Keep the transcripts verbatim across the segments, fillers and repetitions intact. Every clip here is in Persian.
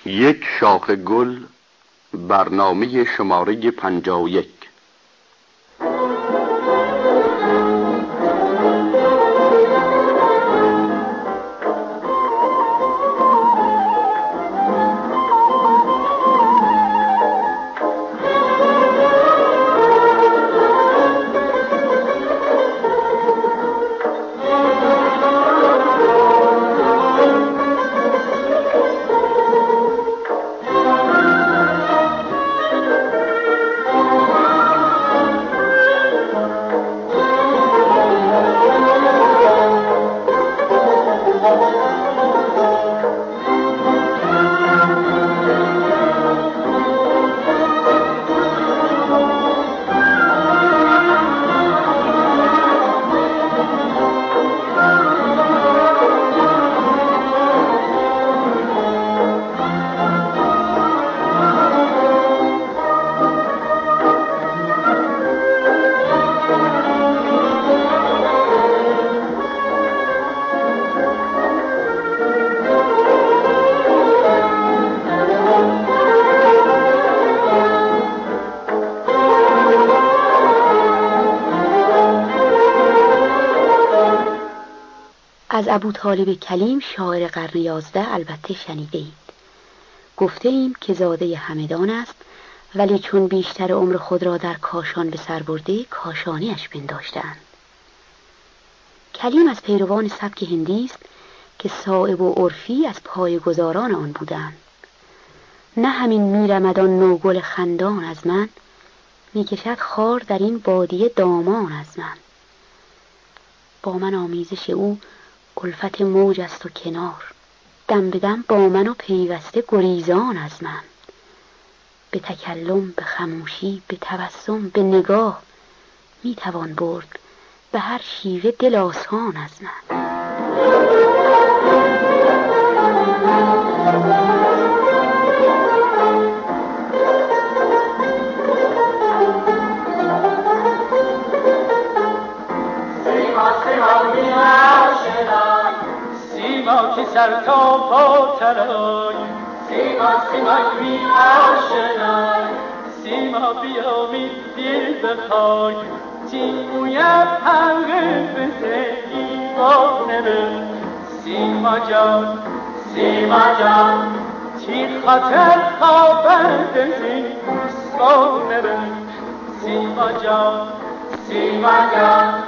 یک شاخ گل، برنامه شماره پنجاه و یک. از ابوطالب کلیم شاعر قرن یازده البته شنیده اید. گفته ایم که زاده همدان است، ولی چون بیشتر عمر خود را در کاشان به سر برده کاشانیش پنداشتند. کلیم از پیروان سبک هندی است که صائب و عرفی از پایه‌گذاران آن بودند. نه همین میرمد آن نوگل خندان از من، میکشد خار در این بادیه دامان از من. با من آمیزش او الفت موج است و کنار، دم به دم با من و پیوسته گریزان از من. به تکلم، به خموشی، به تبسم، به نگاه میتوان برد به هر شیوه دل آسان از من. سیما سر تا پا ترای، سیما سیما بی آشنای، سیما بیامید دل بخوای، تیمویت حلقه بزه ایوانه به. سیما جان، سیما جان، تیر خاطر خوابنده زی سانه به. سیما جان، سیما جان،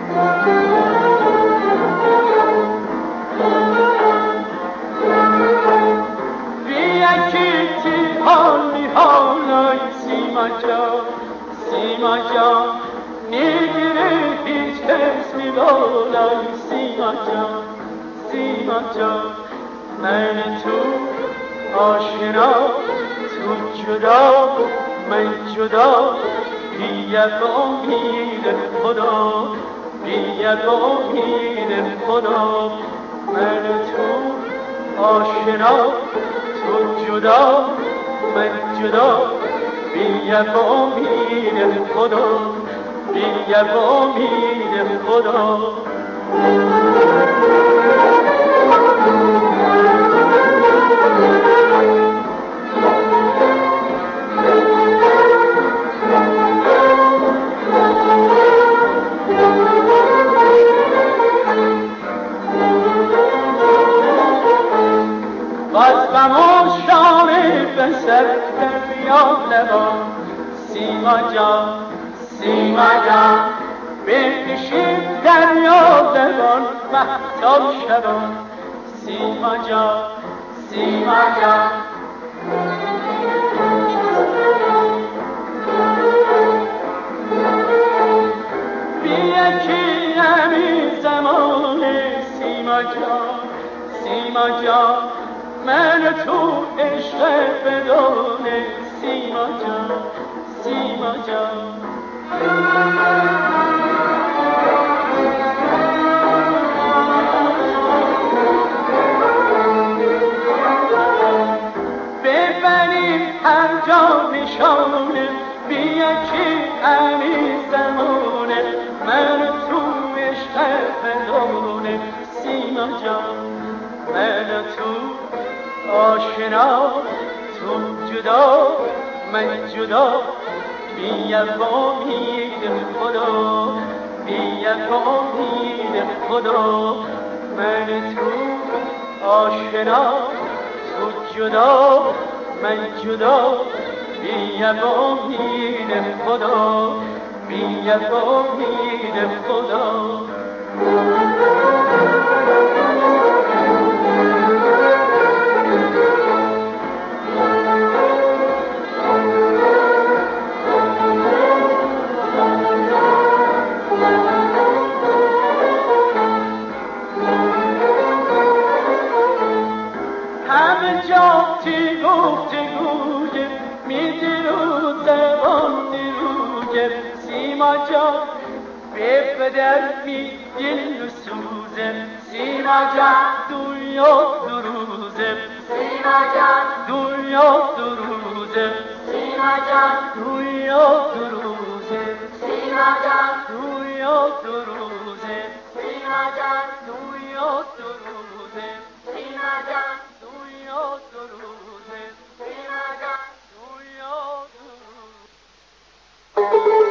سیما جان، سیما جان، نگیره هیچ کس میبالای. سیما جان، سیما جان، من تو آشنا، تو جدا، من جدا، بیا به امید خدا، بیا به امید خدا. من تو آشنا، تو جدا، من جدا، بیا به امید خدا، بیا به امید خدا. باز بموشانه بسر دریا لبان. سیما جان، سیما جان، بکشید دریا لبان مهتاب شبان. سیما جان، سیما جان، بیا که همین زمانه. سیما جان، سیما جان، من تو عشق بدانه. سیما جان، سیما جان، ببریم هر جا نشانه. بیا که همین زمانه، من تو عشق بدانه. سیما جان، من تو آشنا تو جدا من جدا بی امید خدا بی امید خدا من تو آشنا تو جدا من جدا بی امید خدا بی امید خدا در می دل و سوزه سیما جان دنیا دو روزه سیما جان دنیا دو روزه سیما جان دنیا دو روزه سیما جان دنیا دو روزه سیما جان دنیا دو روزه سیما جان دنیا دو روزه سیما جان دنیا دو روزه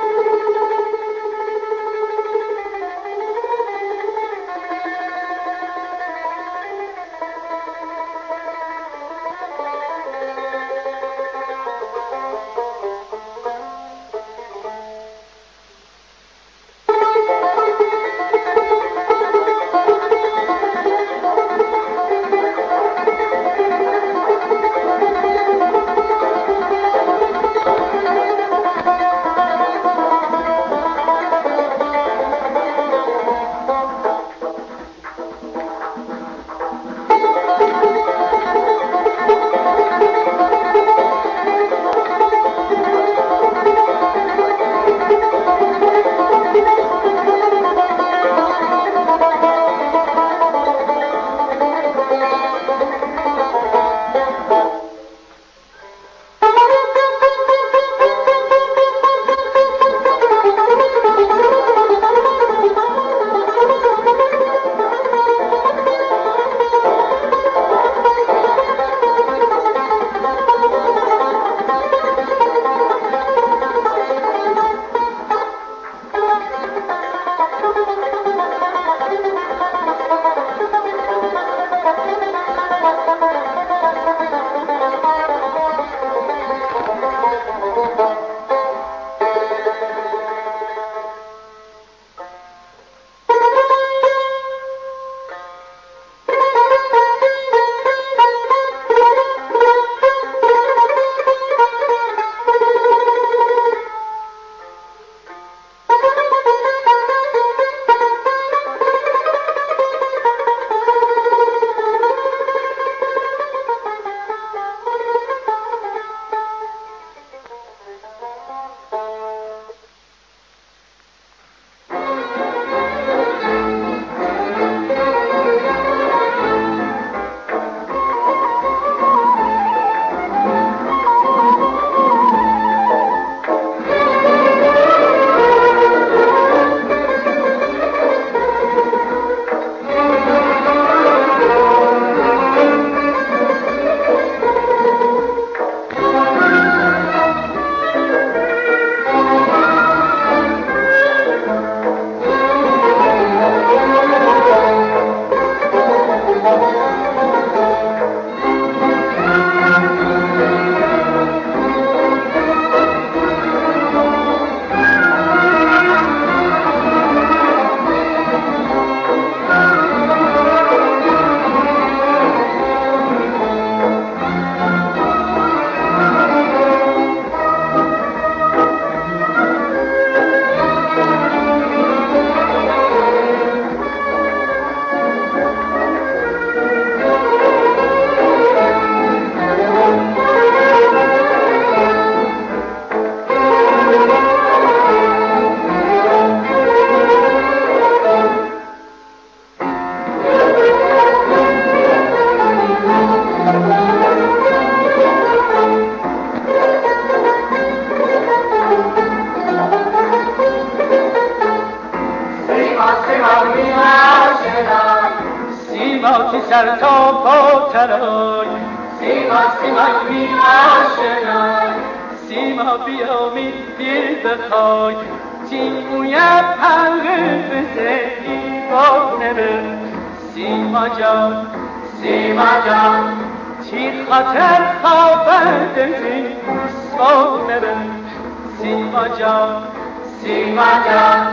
سر تا پا ترای سیما سیما می آشنا سیما بیا می دل بخوای تین مویه پره بزه ایوانه به سیما جان سیما جان تیر خاطر خوابت زین سوانه به سیما جان سیما جان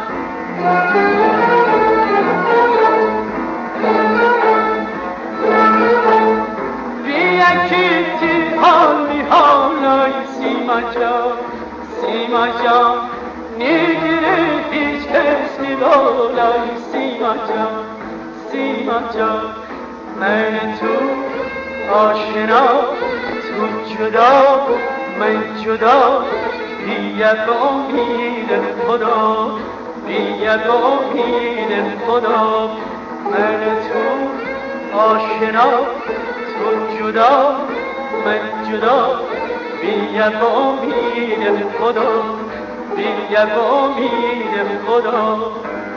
یکی تی حالی حالای سیما جان سیما جان نگیره هیچ کس میبالای سیما جان سیما جان من تو آشنا تو جدا من جدا بیا به امید خدا بیا به امید خدا من تو آشنا تو جدا من جدا بیا به امید خدا بیا به امید خدا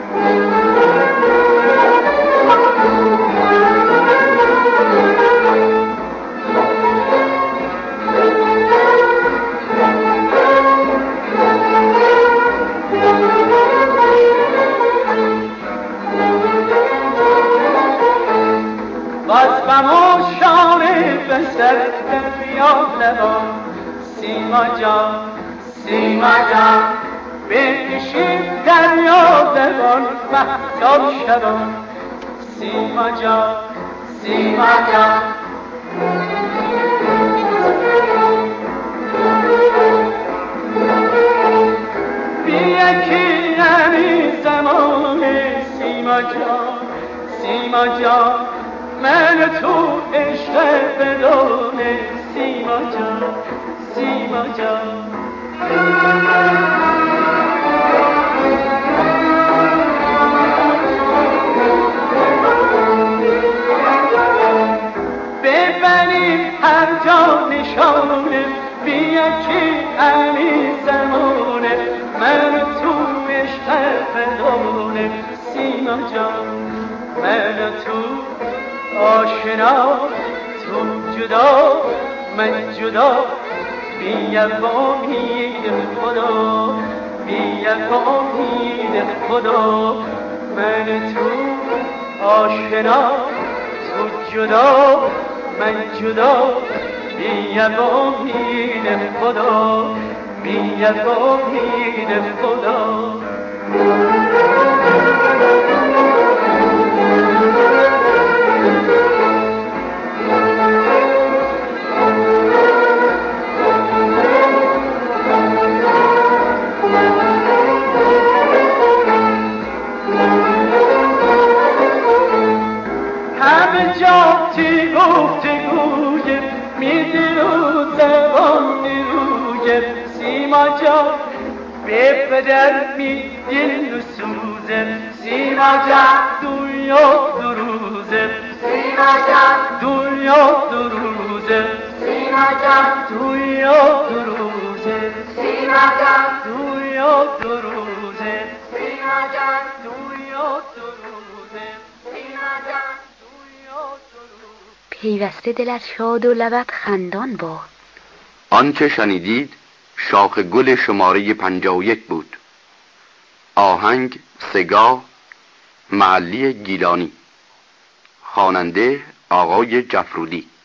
باز بموشانه بسر دریا لبان سیما جان سیما جان بکشید دریا لبان وقتا شبان سیما جان سیما جان بیکی یعنی زمان سیما جان سیما جان من تو عشق بدونه سیما جان سیما جان ببریم هر جا نشانه بیا که علی زمانه من تو عشق بدونه سیما جان من تو آشنا تو جدا من جدا بیا به امید خدا بیا به امید خدا من تو آشنا تو جدا من جدا بیا به امید خدا بیا به امید خدا جاتی گفتگوی میدرو زبان روی سیما جان به پدر می دل سوزه سیما جان دنیا دروزه سیما جان دنیا دروزه سیما جان دنیا دروزه سیما جان دنیا دروزه سیما جان دنیا دروزه سیما جان پیوسته دلت شاد و لبت خندان باد. آنچه شنیدید شاخ گل شماره پنجاه و یک بود. آهنگ سگاه، معلی گیلانی، خواننده آقای جفرودی.